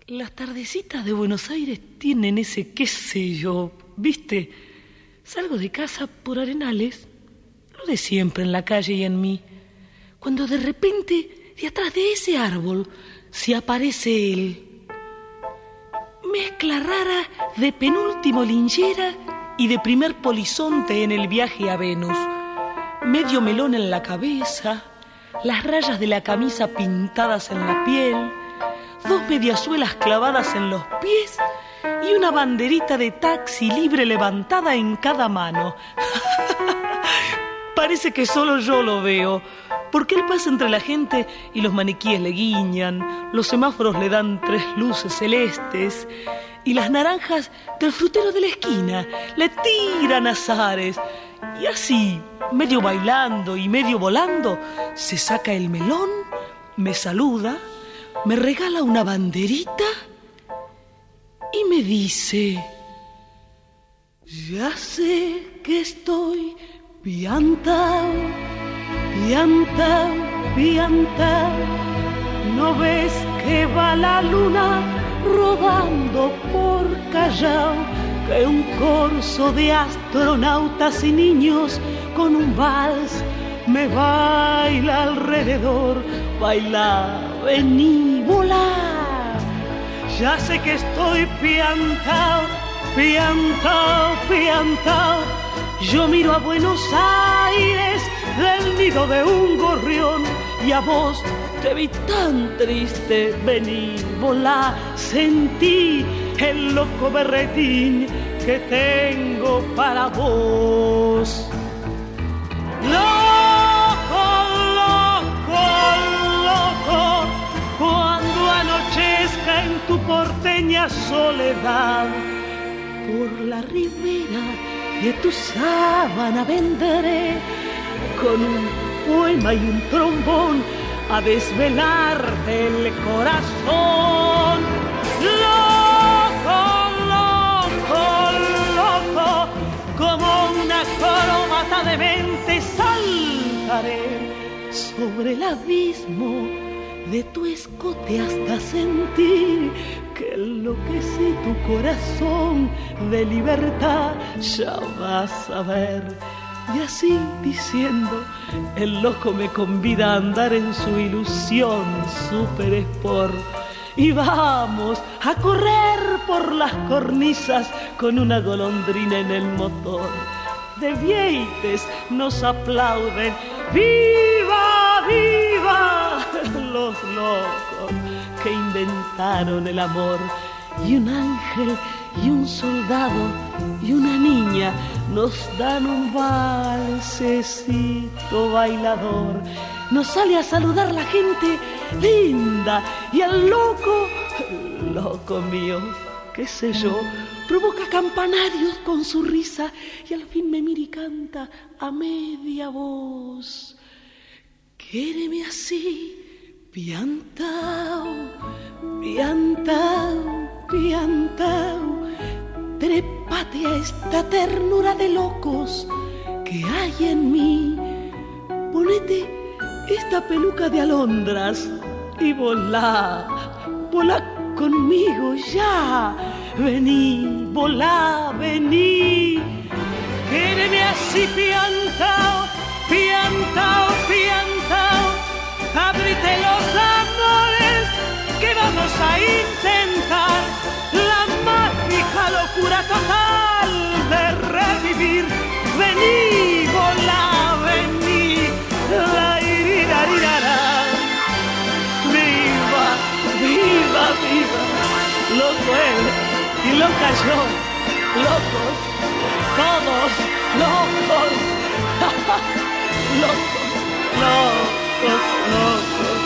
Las tardecitas de Buenos Aires tienen ese qué sé yo, ¿viste? Salgo de casa por Arenales, lo de siempre en la calle y en mí, cuando de repente, de atrás de ese árbol, se aparece él. Mezcla rara de penúltimo linchera y de primer polizonte en el viaje a Venus. Medio melón en la cabeza, las rayas de la camisa pintadas en la piel, 2 mediasuelas clavadas en los pies y una banderita de taxi libre levantada en cada mano. Parece que solo yo lo veo, porque él pasa entre la gente y los maniquíes le guiñan, los semáforos le dan 3 luces celestes y las naranjas del frutero de la esquina le tiran azares. Y así, medio bailando y medio volando, se saca el melón, me saluda, me regala una banderita y me dice: ya sé que estoy piantao, piantao, piantao. ¿No ves que va la luna rodando por Callao? Que un corso de astronautas y niños con un vals me baila alrededor. Baila, vení, volá. Ya sé que estoy piantao, piantao, piantao. Yo miro a Buenos Aires del nido de un gorrión y a vos te vi tan triste. Vení, volá, sentí el loco berretín que tengo para vos. Loco, loco, loco, cuando anochezca en tu porteña soledad, por la ribera de tu sábana vendré con un poema y un trombón a desvelarte el corazón. Loco, loco, loco, como una corbata de mente saltaré sobre el abismo de tu escote hasta sentir que enloquece tu corazón de libertad. Ya vas a ver. Y así diciendo, el loco me convida a andar en su ilusión super sport. Y vamos a correr por las cornisas con una golondrina en el motor. De Vieites nos aplauden, ¡viva, viva! Los locos que inventaron el amor. Y un ángel y un soldado y una niña nos dan un valsecito bailador. Nos sale a saludar la gente linda y el loco, loco mío, qué sé yo, provoca campanarios con su risa y al fin me mira y canta a media voz: quéreme así, piantao, piantao, piantao. Trépate a esta ternura de locos que hay en mí. Ponete esta peluca de alondras y volá, volá conmigo ya. Vení, volá, vení. Quéreme así, piantao, piantao, piantao. Ábrete los amores que vamos a intentar la mágica locura total de revivir. Vení, volá, vení, la iririrará. Viva, viva, viva, loco él y loca yo, locos, todos locos, locos, locos, locos.